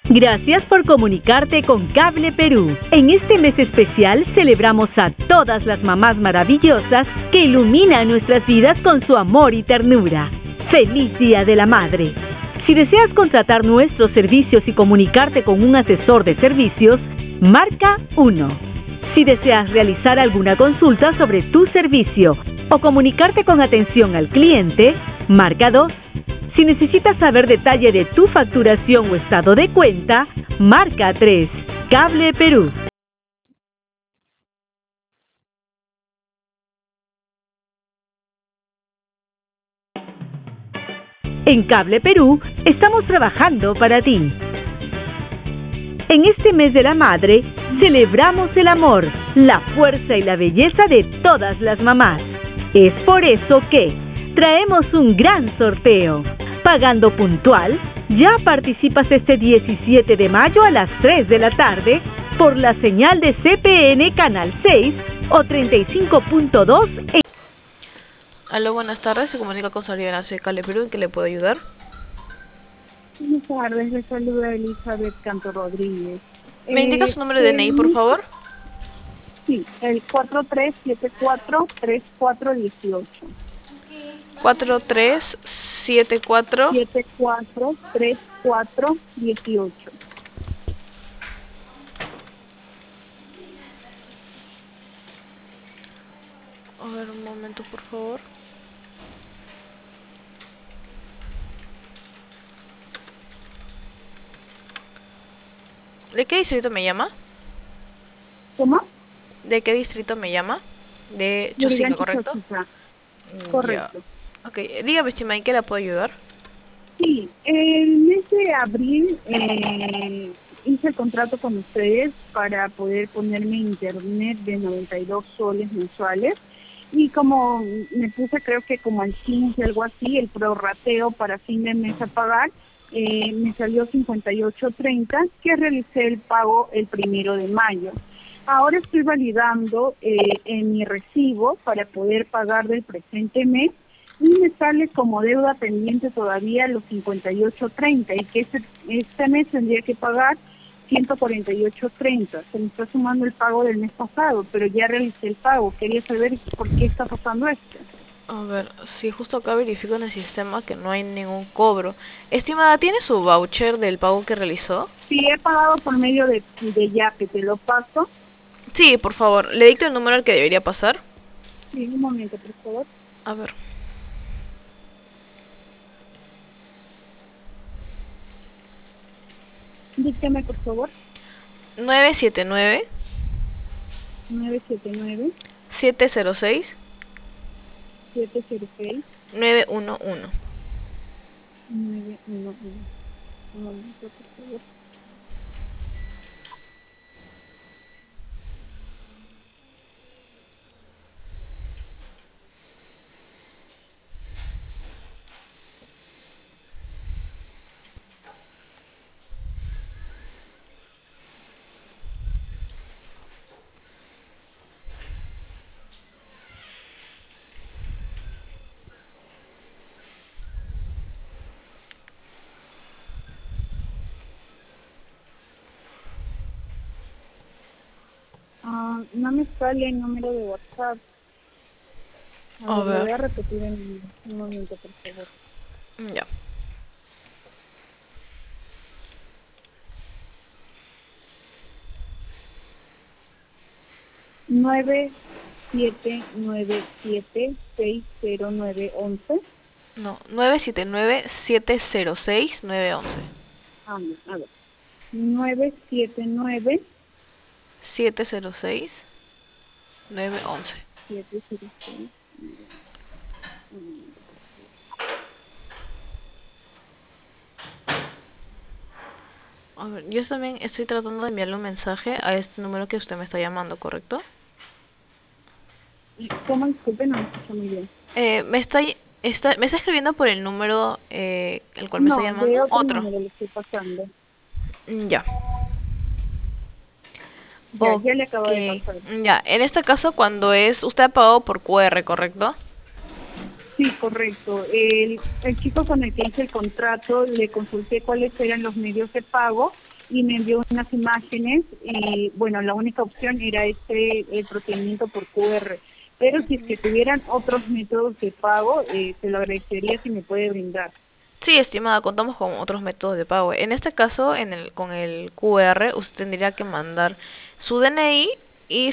Gracias por comunicarte con Cable Perú. En este mes especial celebramos a todas las mamás maravillosas que iluminan nuestras vidas con su amor y ternura. ¡Feliz Día de la Madre! Si deseas contratar nuestros servicios y comunicarte con un asesor de servicios, marca 1. Si deseas realizar alguna consulta sobre tu servicio o comunicarte con atención al cliente, marca 2. Si necesitas saber detalle de tu facturación o estado de cuenta, marca 3. Cable Perú. En Cable Perú estamos trabajando para ti. En este mes de la madre, celebramos el amor, la fuerza y la belleza de todas las mamás. Es por eso que traemos un gran sorteo. Pagando puntual, ya participas este 17 de mayo a las 3 de la tarde por la señal de CPN Canal 6 o 35.2 en... Aló, buenas tardes, se comunica con Soriana de Cable Perú, ¿en qué le puedo ayudar? Buenas tardes, les saluda Elizabeth Canto Rodríguez. ¿Me indica su número de DNI, por favor? Sí, el 4374-3418. 4374 743418. A ver, un momento, por favor. ¿De qué distrito me llama? ¿Cómo? ¿De qué distrito me llama? De Chosica, ¿correcto? Chosica. Correcto. Ya. Ok, dígame, estimada, ¿en qué la puedo ayudar? Sí, el mes de abril hice el contrato con ustedes para poder ponerme internet de 92 soles mensuales. Y como me puse, creo que como al 15, algo así, el prorrateo para fin de mes a pagar, me salió 58.30, que realicé el pago el 1 de mayo. Ahora estoy validando en mi recibo para poder pagar del presente mes y me sale como deuda pendiente todavía los 58.30 y que este mes tendría que pagar 148.30. Se me está sumando el pago del mes pasado, pero ya realicé el pago. Quería saber por qué está pasando esto. A ver, sí, justo acá verifico en el sistema que no hay ningún cobro. Estimada, ¿tiene su voucher del pago que realizó? Sí, he pagado por medio de Yape, te lo paso. Sí, por favor, le dicto el número al que debería pasar. Sí, un momento, por favor. A ver. Dígame, por favor. 979 979 706 706 911. 911. Un momento, por favor. No me sale el número de WhatsApp. A Le voy ver. a repetir en un momento, por favor. Ya. Nueve siete nueve siete 60911. No, 979 706 911. A ver. 979 706 911. 706. A ver, yo también estoy tratando de enviarle un mensaje a este número que usted me está llamando, ¿correcto? ¿Cómo? Disculpe, no me escucho muy bien. Me está escribiendo por el número el cual me está No, de llamando. otro Otro. número le estoy pasando. Ya. Ya le acabo de Ok. pasar. Ya, en este caso cuando es, usted ha pagado por QR, ¿correcto? Sí, correcto. El chico con el que hice el contrato, le consulté cuáles eran los medios de pago y me envió unas imágenes y bueno, la única opción era el procedimiento por QR. Pero si es que tuvieran otros métodos de pago, se lo agradecería si me puede brindar. Sí, estimada, contamos con otros métodos de pago. En este caso, con el QR, usted tendría que mandar su DNI y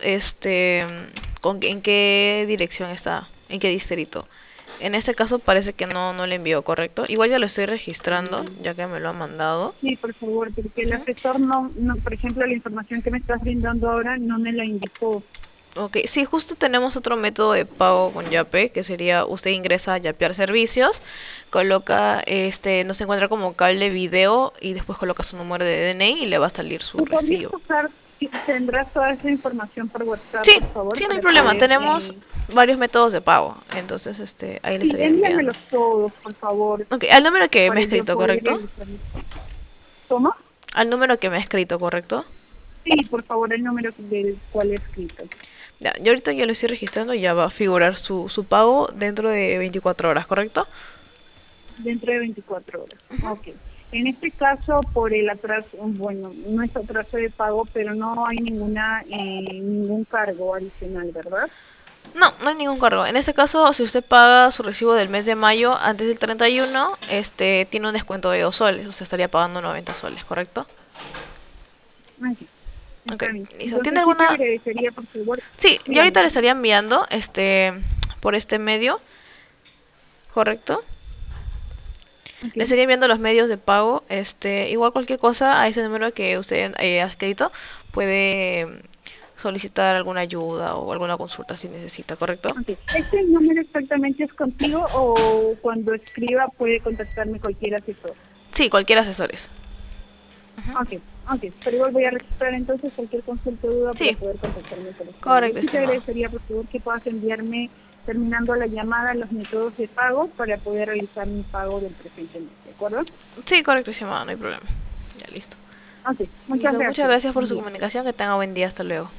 en qué dirección está, en qué distrito. En este caso parece que no le envió, ¿correcto? Igual ya lo estoy registrando, ya que me lo ha mandado. Sí, por favor, porque el Ujú. asesor por ejemplo, la información que me estás brindando ahora no me la indicó. Ok, sí, justo tenemos otro método de pago con Yape, que sería usted ingresa a Yapear Servicios, coloca, no se encuentra como cable video y después coloca su número de DNI y le va a salir su ¿Me podrías recibo. pasar, si tendrás toda esa información por WhatsApp, Sí, por favor, sí, no hay para problema. poder... Tenemos varios métodos de pago, entonces ahí le sí, estaría enviando. envíamelos todos, por favor, Ok, al número que me ha para yo escrito, poder ¿correcto? realizarlo. ¿Cómo? Al número que me ha escrito, ¿correcto? Sí, por favor, el número del cual he escrito. Ya, yo ahorita ya lo estoy registrando y ya va a figurar su pago dentro de 24 horas, ¿correcto? Dentro de 24 horas. Ok. En este caso, por el atraso, bueno, no es atraso de pago, pero no hay ningún cargo adicional, ¿verdad? No, no hay ningún cargo. En este caso, si usted paga su recibo del mes de mayo antes del 31, tiene un descuento de 2 soles. Usted estaría pagando 90 soles, ¿correcto? Ok, Ok, está bien. listo. ¿Tiene Entonces sí te alguna...? agradecería, por favor, Sí, yo ahorita dígame. le estaría enviando, por este medio, ¿correcto? Ok, Le estaría enviando los medios de pago. Igual cualquier cosa a ese número que usted ha escrito, puede solicitar alguna ayuda o alguna consulta si necesita, ¿correcto? ok. ¿Este número exactamente es contigo o cuando escriba puede contactarme cualquier asesor? Sí, cualquier asesores. Ok, ok. Pero igual voy a registrar entonces cualquier consulta o duda para Sí, poder contactarme con este número. correcto, Sí te estimado. agradecería, por favor, que puedas enviarme, terminando la llamada, los métodos de pago para poder realizar mi pago del presente mes, ¿de acuerdo? Sí, correcto, estimado, no hay problema. Ya, listo. Ok, muchas Listo, muchas gracias. gracias por Buen su día. comunicación. Que tenga buen día. Hasta luego.